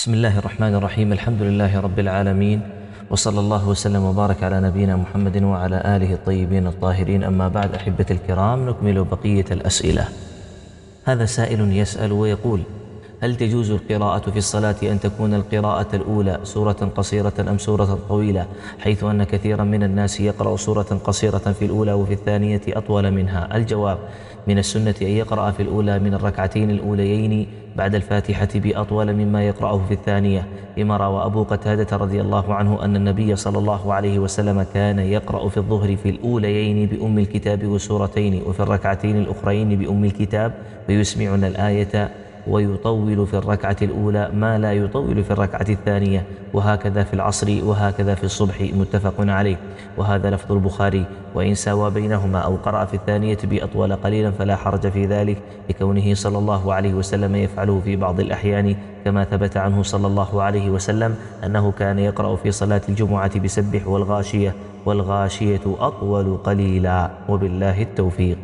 بسم الله الرحمن الرحيم. الحمد لله رب العالمين، وصلى الله وسلم وبارك على نبينا محمد وعلى آله الطيبين الطاهرين. أما بعد، أحبة الكرام، نكمل بقية الأسئلة. هذا سائل يسأل ويقول: هل تجوز القراءة في الصلاة أن تكون القراءة الأولى سورة قصيرة أم سورة طويلة، حيث أن كثيرا من الناس يقرأ سورة قصيرة في الأولى وفي الثانية أطول منها؟ الجواب: من السنة أن يقرأ في الأولى من الركعتين الأوليين بعد الفاتحة بأطول مما يقرأه في الثانية، لما روى أبو قتادة رضي الله عنه أن النبي صلى الله عليه وسلم كان يقرأ في الظهر في الأوليين بأم الكتاب وسورتين، وفي الركعتين الأخرين بأم الكتاب ويسمعنا الآية، ويطول في الركعة الأولى ما لا يطول في الركعة الثانية، وهكذا في العصر وهكذا في الصبح، متفق عليه. وهذا لفظ البخاري. وإن ساوى بينهما أو قرأ في الثانية بأطول قليلا فلا حرج في ذلك، لكونه صلى الله عليه وسلم يفعله في بعض الأحيان، كما ثبت عنه صلى الله عليه وسلم أنه كان يقرأ في صلاة الجمعة بسبح والغاشية، والغاشية أطول قليلا، وبالله التوفيق.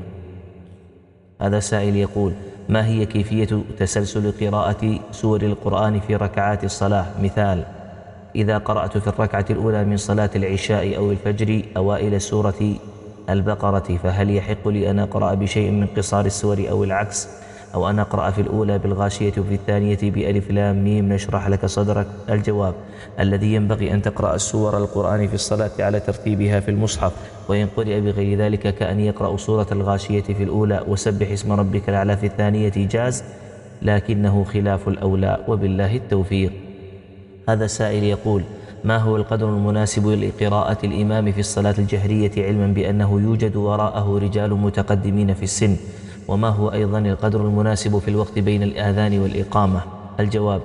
هذا سائل يقول: ما هي كيفية تسلسل قراءة سور القرآن في ركعات الصلاة؟ مثال: إذا قرأت في الركعة الأولى من صلاة العشاء أو الفجر أوائل سورة البقرة، فهل يحق لي أن أقرأ بشيء من قصار السور أو العكس، أو أن أقرأ في الأولى بالغاشية وفي الثانية بألف لام ميم نشرح لك صدرك؟ الجواب: الذي ينبغي أن تقرأ السور القرآن في الصلاة على ترتيبها في المصحف، وإن قرئ بغير ذلك كأن يقرأ سورة الغاشية في الأولى وسبح اسم ربك الأعلى في الثانية جاز، لكنه خلاف الأولى، وبالله التوفيق. هذا سائل يقول: ما هو القدر المناسب لقراءة الإمام في الصلاة الجهرية، علما بأنه يوجد وراءه رجال متقدمين في السن؟ وما هو أيضا القدر المناسب في الوقت بين الآذان والإقامة؟ الجواب: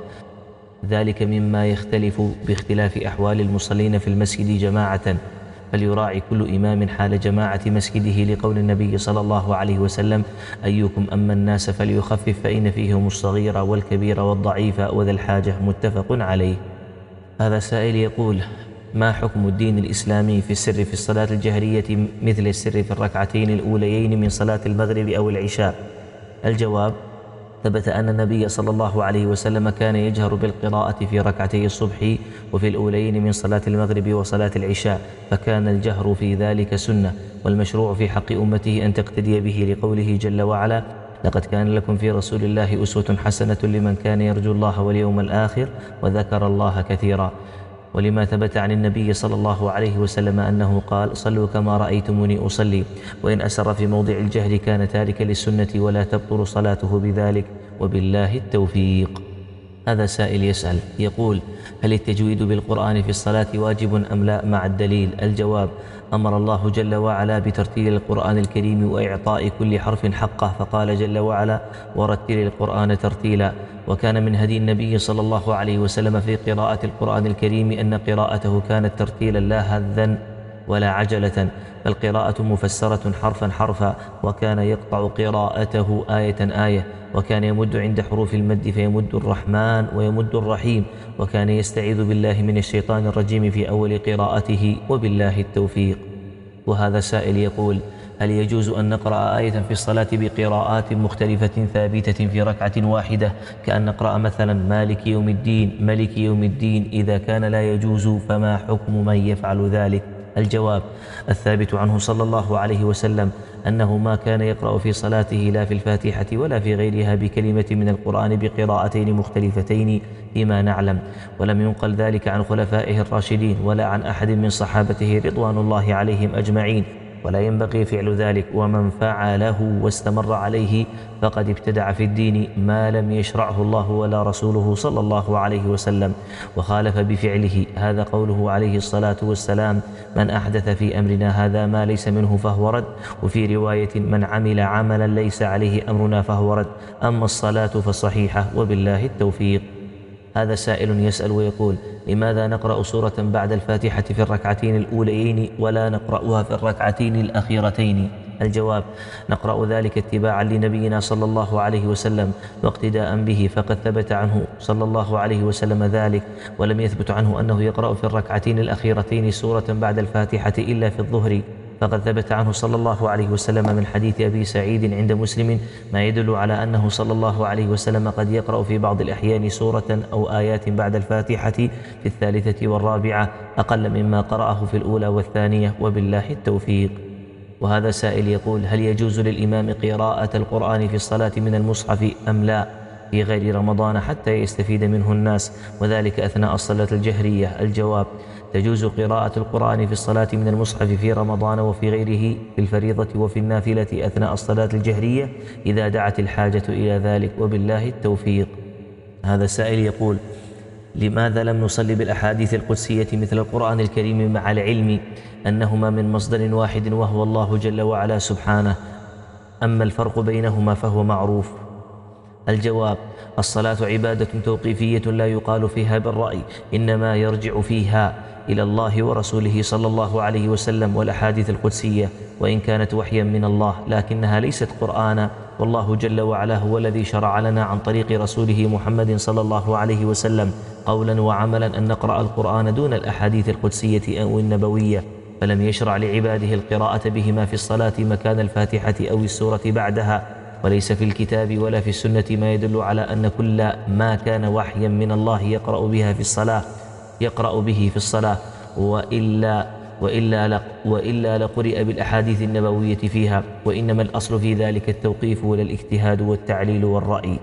ذلك مما يختلف باختلاف أحوال المصلين في المسجد جماعة، فليراعي كل إمام حال جماعة مسجده، لقول النبي صلى الله عليه وسلم: أيكم أما الناس فليخفف فإن فيهم الصغير والكبير والضعيف وذا الحاجة، متفق عليه. هذا سائل يقول: ما حكم الدين الإسلامي في السر في الصلاة الجهرية مثل السر في الركعتين الأوليين من صلاة المغرب أو العشاء؟ الجواب: ثبت أن النبي صلى الله عليه وسلم كان يجهر بالقراءة في ركعتي الصبح وفي الأولين من صلاة المغرب وصلاة العشاء، فكان الجهر في ذلك سنة، والمشروع في حق أمته أن تقتدي به، لقوله جل وعلا: لقد كان لكم في رسول الله أسوة حسنة لمن كان يرجو الله واليوم الآخر وذكر الله كثيرا. ولما ثبت عن النبي صلى الله عليه وسلم أنه قال: صلوا كما رأيتموني أصلي. وإن أسر في موضع الجهر كان تاركا للسنة ولا تبطل صلاته بذلك، وبالله التوفيق. هذا سائل يسأل يقول: هل التجويد بالقرآن في الصلاة واجب أم لا مع الدليل؟ الجواب: أمر الله جل وعلا بترتيل القرآن الكريم وإعطاء كل حرف حقه، فقال جل وعلا: ورتل القرآن ترتيلا. وكان من هدي النبي صلى الله عليه وسلم في قراءة القرآن الكريم أن قراءته كانت ترتيلا لا هذا ولا عجلة، فالقراءة مفسرة حرفا حرفا، وكان يقطع قراءته آية آية، وكان يمد عند حروف المد فيمد الرحمن ويمد الرحيم، وكان يستعيذ بالله من الشيطان الرجيم في أول قراءته، وبالله التوفيق. وهذا سائل يقول: هل يجوز أن نقرأ آية في الصلاة بقراءات مختلفة ثابتة في ركعة واحدة، كأن نقرأ مثلا مالك يوم الدين ملك يوم الدين؟ إذا كان لا يجوز فما حكم من يفعل ذلك؟ الجواب: الثابت عنه صلى الله عليه وسلم أنه ما كان يقرأ في صلاته لا في الفاتحة ولا في غيرها بكلمة من القرآن بقراءتين مختلفتين فيما نعلم، ولم ينقل ذلك عن خلفائه الراشدين ولا عن أحد من صحابته رضوان الله عليهم أجمعين، ولا ينبغي فعل ذلك، ومن فعله واستمر عليه فقد ابتدع في الدين ما لم يشرعه الله ولا رسوله صلى الله عليه وسلم، وخالف بفعله. هذا قوله عليه الصلاة والسلام: من أحدث في أمرنا هذا ما ليس منه فهو رد. وفي رواية: من عمل عملا ليس عليه أمرنا فهو رد. أما الصلاة فصحيحة، وبالله التوفيق. هذا سائل يسأل ويقول: لماذا نقرأ سورة بعد الفاتحة في الركعتين الأوليين ولا نقرأها في الركعتين الأخيرتين؟ الجواب: نقرأ ذلك اتباعا لنبينا صلى الله عليه وسلم واقتداء به، فقد ثبت عنه صلى الله عليه وسلم ذلك، ولم يثبت عنه أنه يقرأ في الركعتين الأخيرتين سورة بعد الفاتحة إلا في الظهر فقد ثبت عنه صلى الله عليه وسلم من حديث أبي سعيد عند مسلم ما يدل على أنه صلى الله عليه وسلم قد يقرأ في بعض الأحيان سورة أو آيات بعد الفاتحة في الثالثة والرابعة أقل مما قرأه في الأولى والثانية، وبالله التوفيق. وهذا سائل يقول: هل يجوز للإمام قراءة القرآن في الصلاة من المصحف أم لا في غير رمضان حتى يستفيد منه الناس، وذلك أثناء الصلاة الجهرية؟ الجواب: تجوز قراءة القرآن في الصلاة من المصحف في رمضان وفي غيره في الفريضة وفي النافلة أثناء الصلاة الجهرية إذا دعت الحاجة إلى ذلك، وبالله التوفيق. هذا سائل يقول: لماذا لم نصلي بالأحاديث القدسية مثل القرآن الكريم مع العلم أنهما من مصدر واحد وهو الله جل وعلا سبحانه؟ أما الفرق بينهما فهو معروف. الجواب: الصلاة عبادة توقيفية لا يقال فيها بالرأي، إنما يرجع فيها إلى الله ورسوله صلى الله عليه وسلم. والأحاديث القدسية وإن كانت وحيا من الله لكنها ليست قرآنا، والله جل وعلا هو الذي شرع لنا عن طريق رسوله محمد صلى الله عليه وسلم قولا وعملا أن نقرأ القرآن دون الأحاديث القدسية أو النبوية، فلم يشرع لعباده القراءة بهما في الصلاة مكان الفاتحة أو السورة بعدها. وليس في الكتاب ولا في السنة ما يدل على أن كل ما كان وحيا من الله يقرأ به في الصلاة وإلا لقرئ بالأحاديث النبوية فيها، وإنما الأصل في ذلك التوقيف ولا الاجتهاد والتعليل والرأي،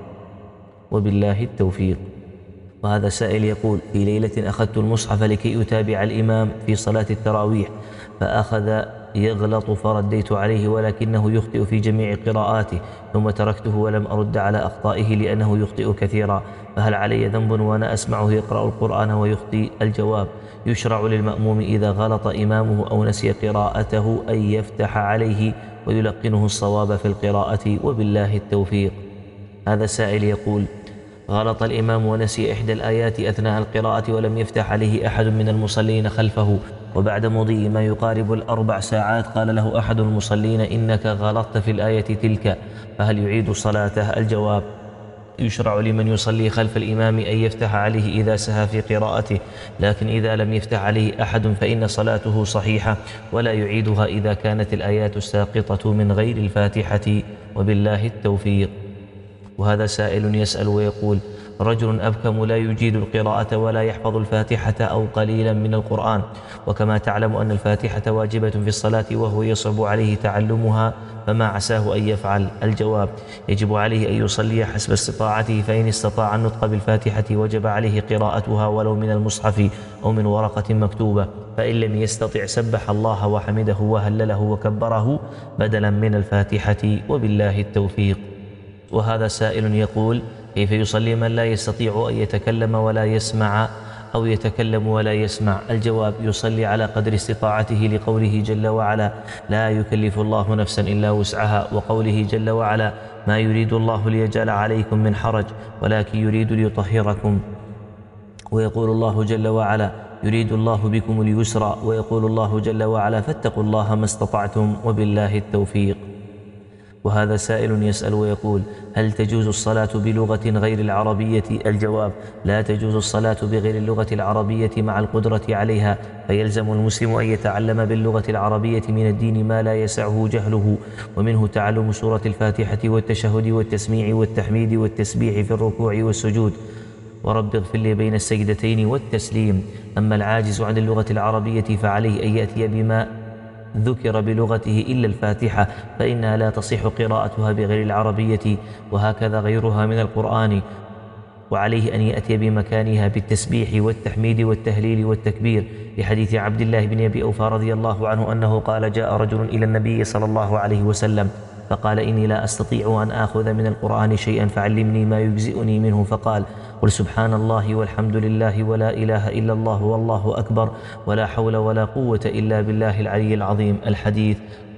وبالله التوفيق. وهذا سائل يقول: في ليلة أخذت المصحف لكي أتابع الإمام في صلاة التراويح، فأخذ يغلط فرديت عليه ولكنه يخطئ في جميع قراءاته، ثم تركته ولم أرد على أخطائه لأنه يخطئ كثيرا، فهل علي ذنب وأنا أسمعه يقرأ القرآن ويخطئ؟ الجواب: يشرع للمأموم إذا غلط إمامه أو نسي قراءته أن يفتح عليه ويلقنه الصواب في القراءة، وبالله التوفيق. هذا سائل يقول: غلط الإمام ونسي إحدى الآيات أثناء القراءة ولم يفتح عليه أحد من المصلين خلفه، وبعد مضي ما يقارب 4 ساعات قال له أحد المصلين: إنك غلطت في الآية تلك، فهل يعيد صلاته؟ الجواب: يشرع لمن يصلي خلف الإمام أن يفتح عليه إذا سهى في قراءته، لكن إذا لم يفتح عليه أحد فإن صلاته صحيحة ولا يعيدها إذا كانت الآيات الساقطة من غير الفاتحة، وبالله التوفيق. وهذا سائل يسأل ويقول: رجل أبكم لا يجيد القراءة ولا يحفظ الفاتحة أو قليلا من القرآن، وكما تعلم أن الفاتحة واجبة في الصلاة وهو يصعب عليه تعلمها، فما عساه أن يفعل؟ الجواب: يجب عليه أن يصلي حسب استطاعته، فإن استطاع النطق بالفاتحة وجب عليه قراءتها ولو من المصحف أو من ورقة مكتوبة، فإن لم يستطع سبح الله وحمده وهلله وكبره بدلا من الفاتحة، وبالله التوفيق. وهذا سائل يقول: كيف يصلي من لا يستطيع أن يتكلم ولا يسمع أو يتكلم ولا يسمع؟ الجواب: يصلي على قدر استطاعته، لقوله جل وعلا: لا يكلف الله نفسا إلا وسعها، وقوله جل وعلا: ما يريد الله ليجعل عليكم من حرج ولكن يريد ليطهركم، ويقول الله جل وعلا: يريد الله بكم اليسر، ويقول الله جل وعلا: فاتقوا الله ما استطعتم، وبالله التوفيق. وهذا سائل يسأل ويقول: هل تجوز الصلاة بلغة غير العربية؟ الجواب: لا تجوز الصلاة بغير اللغة العربية مع القدرة عليها، فيلزم المسلم أن يتعلم باللغة العربية من الدين ما لا يسعه جهله، ومنه تعلم سورة الفاتحة والتشهد والتسميع والتحميد والتسبيح في الركوع والسجود، ورب اغفر لي بين السجدتين والتسليم. أما العاجز عن اللغة العربية فعليه أن يأتي بما ذكر بلغته إلا الفاتحة، فإنها لا تصح قراءتها بغير العربية، وهكذا غيرها من القرآن، وعليه أن يأتي بمكانها بالتسبيح والتحميد والتهليل والتكبير، لحديث عبد الله بن أبي أوفى رضي الله عنه أنه قال: جاء رجل إلى النبي صلى الله عليه وسلم فقال: إني لا أستطيع أن آخذ من القرآن شيئا فعلمني ما يجزئني منه، فقال: قل سبحان الله والحمد لله ولا إله إلا الله والله أكبر ولا حول ولا قوة إلا بالله العلي العظيم. الحديث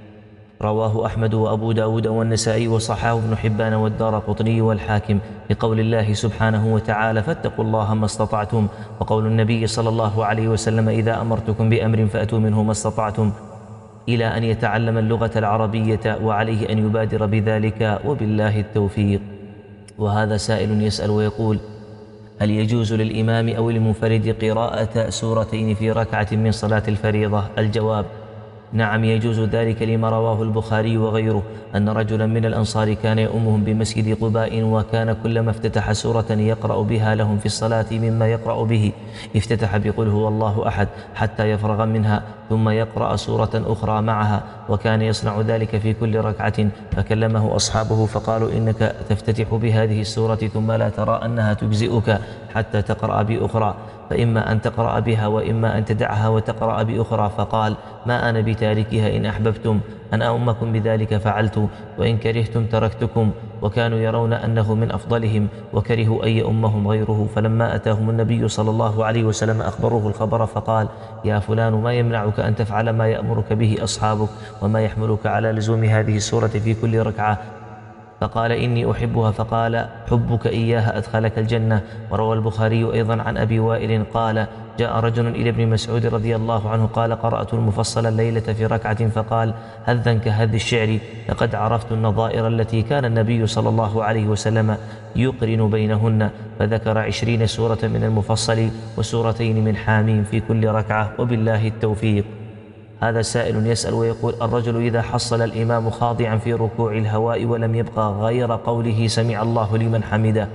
رواه أحمد وأبو داود والنسائي وصححه ابن حبان والدارقطني والحاكم، لقول الله سبحانه وتعالى: فاتقوا الله ما استطعتم، وقول النبي صلى الله عليه وسلم: إذا أمرتكم بأمر فأتوا منه ما استطعتم، إلى أن يتعلم اللغة العربية، وعليه أن يبادر بذلك، وبالله التوفيق. وهذا سائل يسأل ويقول: هل يجوز للإمام أو المنفرد قراءة سورتين في ركعة من صلاة الفريضة؟ الجواب: نعم يجوز ذلك لما رواه البخاري وغيره أن رجلا من الأنصار كان يؤمهم بمسجد قباء، وكان كلما افتتح سورة يقرأ بها لهم في الصلاة مما يقرأ به افتتح بقل هو الله أحد حتى يفرغ منها ثم يقرأ سورة أخرى معها، وكان يصنع ذلك في كل ركعة. فكلمه أصحابه فقالوا إنك تفتتح بهذه السورة ثم لا ترى أنها تجزئك حتى تقرأ بأخرى، فإما أن تقرأ بها وإما أن تدعها وتقرأ بأخرى. فقال ما أنا بتاركها، إن أحببتم أن أؤمكم بذلك فعلت وإن كرهتم تركتكم. وكانوا يرون أنه من أفضلهم وكرهوا أن يؤمهم غيره. فلما أتاهم النبي صلى الله عليه وسلم أخبروه الخبر فقال يا فلان ما يمنعك أن تفعل ما يأمرك به أصحابك وما يحملك على لزوم هذه السورة في كل ركعة؟ فقال إني أحبها. فقال حبك إياها أدخلك الجنة. وروى البخاري أيضا عن أبي وائل قال جاء رجل إلى ابن مسعود رضي الله عنه قال قرأت المفصل الليلة في ركعة، فقال هذا كهذ الشعر لقد عرفت النظائر التي كان النبي صلى الله عليه وسلم يقرن بينهن، فذكر 20 سورة من المفصل وسورتين من حاميم في كل ركعة، وبالله التوفيق. هذا سائل يسأل ويقول الرجل إذا حصل الإمام خاضعا في ركوع الهواء ولم يبقى غير قوله سمع الله لمن حمده،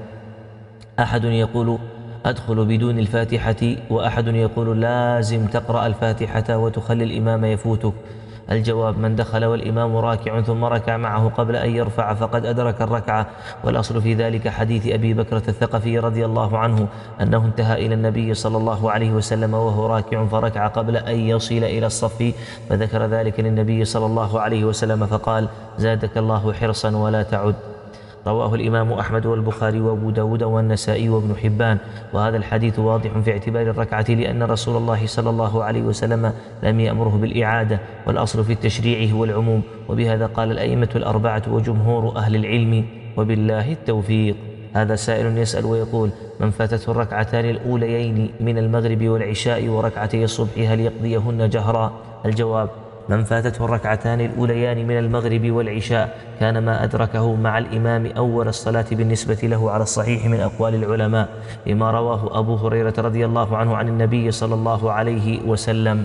أحد يقول أدخل بدون الفاتحة وأحد يقول لازم تقرأ الفاتحة وتخلي الإمام يفوتك. الجواب من دخل والإمام راكع ثم ركع معه قبل أن يرفع فقد أدرك الركعة، والأصل في ذلك حديث أبي بكرة الثقفي رضي الله عنه أنه انتهى إلى النبي صلى الله عليه وسلم وهو راكع فركع قبل أن يصل إلى الصف، فذكر ذلك للنبي صلى الله عليه وسلم فقال زادك الله حرصا ولا تعد. رواه الإمام أحمد والبخاري وأبو داود والنسائي وابن حبان. وهذا الحديث واضح في اعتبار الركعة لأن رسول الله صلى الله عليه وسلم لم يأمره بالإعادة، والأصل في التشريع هو العموم، وبهذا قال الأئمة الأربعة وجمهور أهل العلم، وبالله التوفيق. هذا سائل يسأل ويقول من فاتته الركعتان الأوليين من المغرب والعشاء وركعتي الصبح هل يقضيهن جهرا؟ الجواب من فاتته الركعتان الأوليان من المغرب والعشاء كان ما أدركه مع الإمام أول الصلاة بالنسبة له على الصحيح من أقوال العلماء، لما رواه أبو هريرة رضي الله عنه عن النبي صلى الله عليه وسلم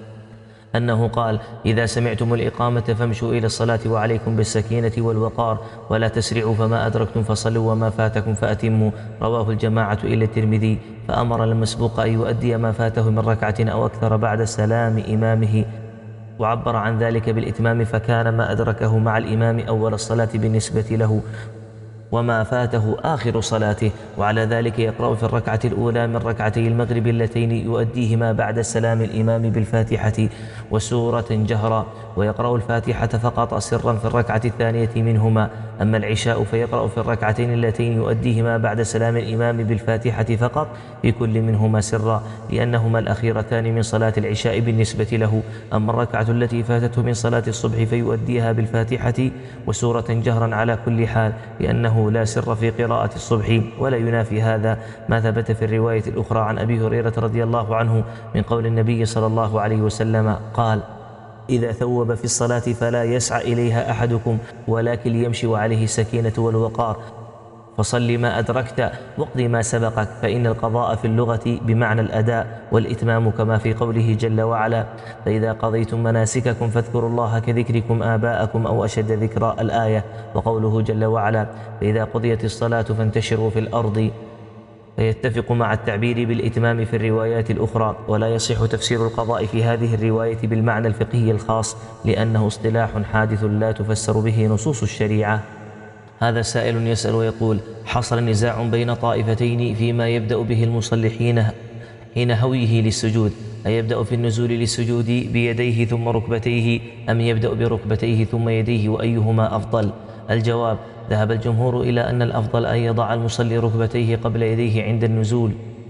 أنه قال إذا سمعتم الإقامة فامشوا إلى الصلاة وعليكم بالسكينة والوقار ولا تسرعوا، فما أدركتم فصلوا وما فاتكم فأتموا. رواه الجماعة إلى الترمذي. فأمر المسبوق أن يؤدي ما فاته من ركعة أو أكثر بعد سلام إمامه، وعبر عن ذلك بالإتمام، فكان ما أدركه مع الإمام أول الصلاة بالنسبة له وما فاته آخر صلاته. وعلى ذلك يقرأ في الركعة الأولى من ركعتي المغرب اللتين يؤديهما بعد السلام الإمام بالفاتحة وسورة جهرا، ويقرأ الفاتحة فقط سرا في الركعة الثانية منهما. أما العشاء فيقرأ في الركعتين اللتين يؤديهما بعد سلام الإمام بالفاتحة فقط في كل منهما سرا، لأنهما الأخيرتان من صلاة العشاء بالنسبة له. أما الركعة التي فاتته من صلاة الصبح فيؤديها بالفاتحة وسورة جهرا على كل حال، لأنه لا سر في قراءة الصبح. ولا ينافي هذا ما ثبت في الرواية الأخرى عن أبي هريرة رضي الله عنه من قول النبي صلى الله عليه وسلم قال إذا ثوب في الصلاة فلا يسعى إليها أحدكم ولكن يمشي وعليه السكينة والوقار، فصل ما أدركت واقض ما سبقك، فإن القضاء في اللغة بمعنى الأداء، والإتمام كما في قوله جل وعلا فإذا قضيتم مناسككم فاذكروا الله كذكركم آباءكم أو أشد ذكرا الآية. وقوله جل وعلا فإذا قضيت الصلاة فانتشروا في الأرض، فيتفق مع التعبير بالإتمام في الروايات الأخرى. ولا يصح تفسير القضاء في هذه الرواية بالمعنى الفقهي الخاص، لأنه اصطلاح حادث لا تفسر به نصوص الشريعة. هذا سائل يسأل ويقول حصل نزاع بين طائفتين فيما يبدأ به المصلي حين هويه للسجود، أيبدأ في النزول للسجود بيديه ثم ركبتيه أم يبدأ بركبتيه ثم يديه، وأيهما أفضل؟ الجواب ذهب الجمهور إلى أن الأفضل أن يضع المصلي ركبتيه قبل يديه عند النزول،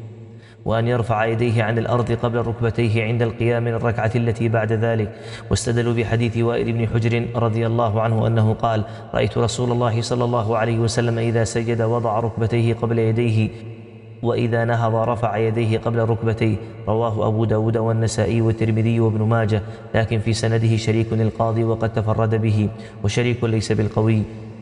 وأن يرفع يديه عن الأرض قبل ركبتيه عند القيام من الركعة التي بعد ذلك. واستدلوا بحديث وائل بن حجر رضي الله عنه أنه قال رأيت رسول الله صلى الله عليه وسلم إذا سجد وضع ركبتيه قبل يديه، وإذا نهض رفع يديه قبل ركبتيه. رواه أبو داود والنسائي والترمذي وابن ماجه، لكن في سنده شريك القاضي وقد تفرد به، وشريك ليس بالقوي.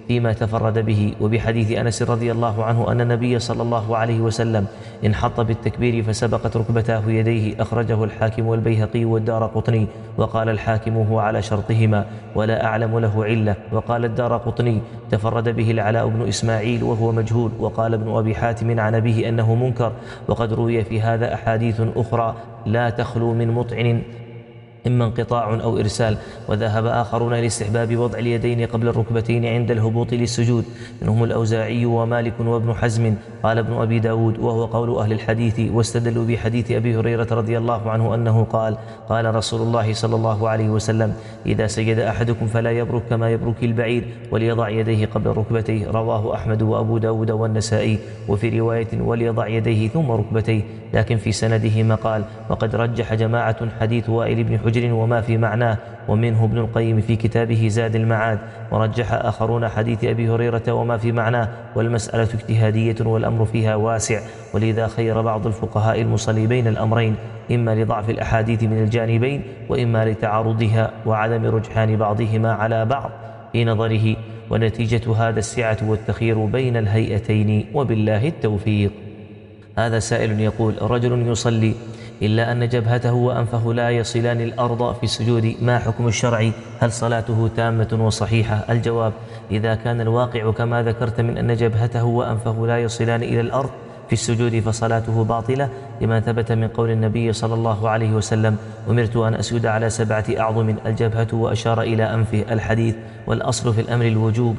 فيما تفرد به. وبحديث أنس رضي الله عنه أن النبي صلى الله عليه وسلم انحط بالتكبير فسبقت ركبتاه يديه، أخرجه الحاكم والبيهقي والدارقطني، وقال الحاكم هو على شرطهما ولا أعلم له علة. وقال الدارقطني تفرد به العلاء بن إسماعيل وهو مجهول. وقال ابن أبي حاتم عن أبيه أنه منكر، وقد روي في هذا أحاديث أخرى لا تخلو من مطعن إما انقطاع أو إرسال. وذهب آخرون لاستحباب وضع اليدين قبل الركبتين عند الهبوط للسجود، منهم الأوزاعي ومالك وابن حزم. قال ابن أبي داود وهو قول أهل الحديث، واستدلوا بحديث أبي هريرة رضي الله عنه أنه قال: قال رسول الله صلى الله عليه وسلم: إذا سجد أحدكم فلا يبرك كما يبرك البعير، وليضع يديه قبل ركبتيه. رواه أحمد وأبو داود والنسائي. وفي رواية: وليضع يديه ثم ركبتيه، لكن في سنده مقال. وقد رجح جماعة حديث وائل بن حجر وما في معناه، ومنه ابن القيم في كتابه زاد المعاد. ورجح آخرون حديث أبي هريرة وما في معناه، والمسألة اجتهادية والأمر فيها واسع. ولذا خير بعض الفقهاء المصلي بين الأمرين، إما لضعف الأحاديث من الجانبين، وإما لتعارضها وعدم رجحان بعضهما على بعض في نظره. ونتيجة هذا السعة والتخير بين الهيئتين، وبالله التوفيق. هذا سائل يقول: رجل يصلي إلا أن جبهته وأنفه لا يصلان الأرض في السجود، ما حكم الشرع؟ هل صلاته تامة وصحيحة؟ الجواب: إذا كان الواقع كما ذكرت من أن جبهته وأنفه لا يصلان إلى الأرض في السجود فصلاته باطلة، لما ثبت من قول النبي صلى الله عليه وسلم: أمرت أن أسجد على 7 أعظم، الجبهة وأشار إلى أنفه، الحديث. والأصل في الأمر الوجوب،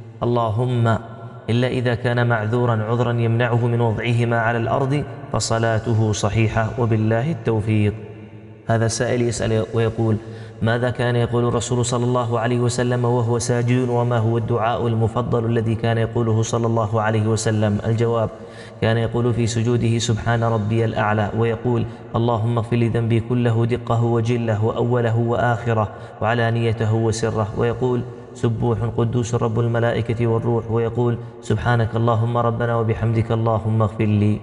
اللهم إلا إذا كان معذورا عذرا يمنعه من وضعهما على الأرض فصلاته صحيحة، وبالله التوفيق. هذا سائل يسأل ويقول: ماذا كان يقول الرسول صلى الله عليه وسلم وهو ساجد، وما هو الدعاء المفضل الذي كان يقوله صلى الله عليه وسلم؟ الجواب: كان يقول في سجوده: سبحان ربي الأعلى، ويقول: اللهم اغفر لي ذنبي كله دقه وجله وأوله وآخره وعلانيته وسره، ويقول: سبوح قدوس رب الملائكة والروح، ويقول: سبحانك اللهم ربنا وبحمدك اللهم اغفر لي.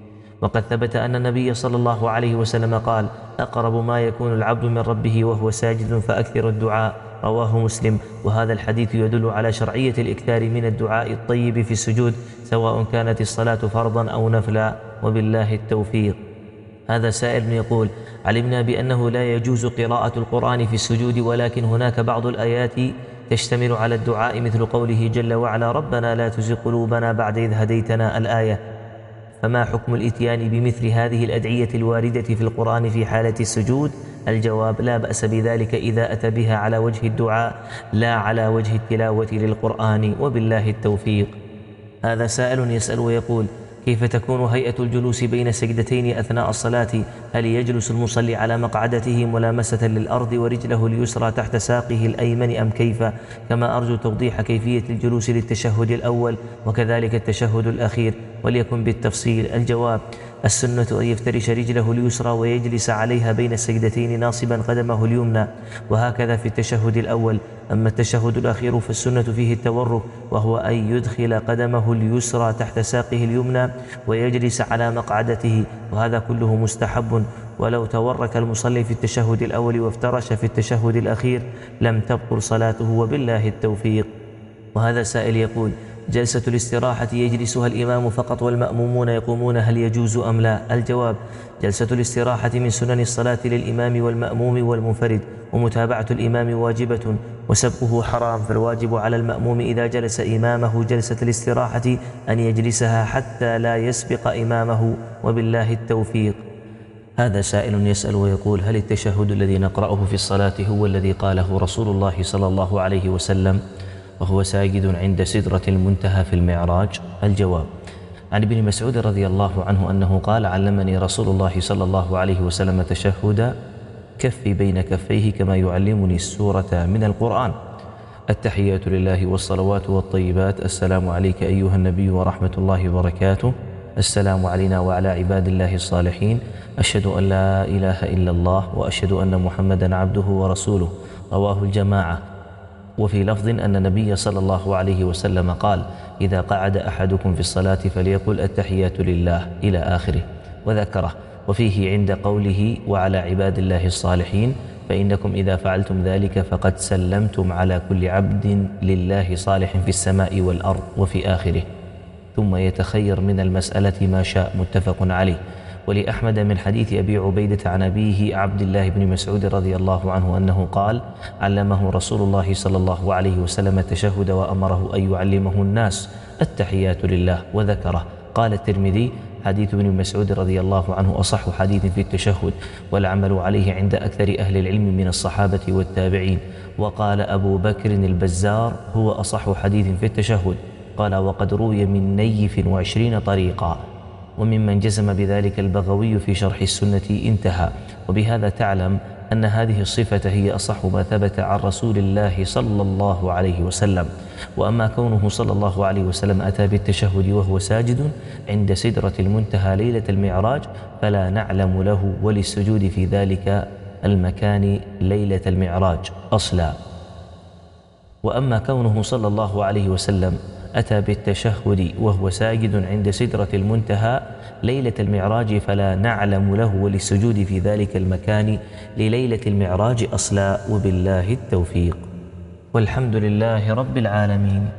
وقد ثبت أن النبي صلى الله عليه وسلم قال: أقرب ما يكون العبد من ربه وهو ساجد فأكثر الدعاء، رواه مسلم. وهذا الحديث يدل على شرعية الإكثار من الدعاء الطيب في السجود، سواء كانت الصلاة فرضا أو نفلا، وبالله التوفيق. هذا سائل يقول: علمنا بأنه لا يجوز قراءة القرآن في السجود، ولكن هناك بعض الآيات تشتمل على الدعاء، مثل قوله جل وعلا: ربنا لا تزغ قلوبنا بعد إذ هديتنا، الآية. فما حكم الإتيان بمثل هذه الأدعية الواردة في القرآن في حالة السجود؟ الجواب: لا بأس بذلك إذا أتى بها على وجه الدعاء لا على وجه التلاوة للقرآن، وبالله التوفيق. هذا سائل يسأل ويقول: كيف تكون هيئة الجلوس بين سجدتين أثناء الصلاة؟ هل يجلس المصلي على مقعدته ملامسة للأرض ورجله اليسرى تحت ساقه الأيمن أم كيف؟ كما أرجو توضيح كيفية الجلوس للتشهد الأول وكذلك التشهد الأخير، وليكن بالتفصيل. الجواب: السنة أن يفترش رجله اليسرى ويجلس عليها بين السجدتين ناصبا قدمه اليمنى، وهكذا في التشهد الأول. أما التشهد الأخير فالسنة فيه التورك، وهو أن يدخل قدمه اليسرى تحت ساقه اليمنى ويجلس على مقعدته، وهذا كله مستحب. ولو تورك المصلي في التشهد الأول وافترش في التشهد الأخير لم تبطل صلاته، وبالله التوفيق. وهذا سائل يقول: جلسة الاستراحة يجلسها الإمام فقط والمأمومون يقومون، هل يجوز أم لا؟ الجواب: جلسة الاستراحة من سنن الصلاة للإمام والمأموم والمنفرد، ومتابعة الإمام واجبة وسبقه حرام، فالواجب على المأموم إذا جلس إمامه جلسة الاستراحة أن يجلسها حتى لا يسبق إمامه، وبالله التوفيق. هذا سائل يسأل ويقول: هل التشهد الذي نقرأه في الصلاة هو الذي قاله رسول الله صلى الله عليه وسلم وهو ساجد عند سدرة المنتهى في المعراج؟ الجواب: عن ابن مسعود رضي الله عنه أنه قال: علمني رسول الله صلى الله عليه وسلم تشهد كفي بين كفيه كما يعلمني السورة من القرآن: التحيات لله والصلوات والطيبات، السلام عليك أيها النبي ورحمة الله وبركاته، السلام علينا وعلى عباد الله الصالحين، أشهد أن لا إله إلا الله وأشهد أن محمدا عبده ورسوله، رواه الجماعة. وفي لفظ أن النبي صلى الله عليه وسلم قال: إذا قعد أحدكم في الصلاة فليقل التحيات لله إلى آخره، وذكره. وفيه عند قوله وعلى عباد الله الصالحين فإنكم إذا فعلتم ذلك فقد سلمتم على كل عبد لله صالح في السماء والأرض وفي آخره، ثم يتخير من المسألة ما شاء. متفق عليه. ولأحمد من حديث أبي عبيدة عن أبيه عبد الله بن مسعود رضي الله عنه أنه قال: علمه رسول الله صلى الله عليه وسلم التشهد وأمره أن يعلمه الناس التحيات لله وذكره. قال الترمذي: حديث ابن مسعود رضي الله عنه أصح حديث في التشهد، والعمل عليه عند أكثر أهل العلم من الصحابة والتابعين. وقال أبو بكر البزار: هو أصح حديث في التشهد. قال: وقد روي من نيف 20 طريقا. وممن جزم بذلك البغوي في شرح السنة. انتهى. وبهذا تعلم أن هذه الصفة هي أصح ما ثبت عن رسول الله صلى الله عليه وسلم. وأما كونه صلى الله عليه وسلم أتى بالتشهد وهو ساجد عند سدرة المنتهى ليلة المعراج فلا نعلم له وللسجود في ذلك المكان ليلة المعراج أصلا. وأما كونه صلى الله عليه وسلم أتى بالتشهد وهو ساجد عند سدرة المنتهى ليلة المعراج فلا نعلم له وللسجود في ذلك المكان لليلة المعراج أصلا. وبالله التوفيق، والحمد لله رب العالمين.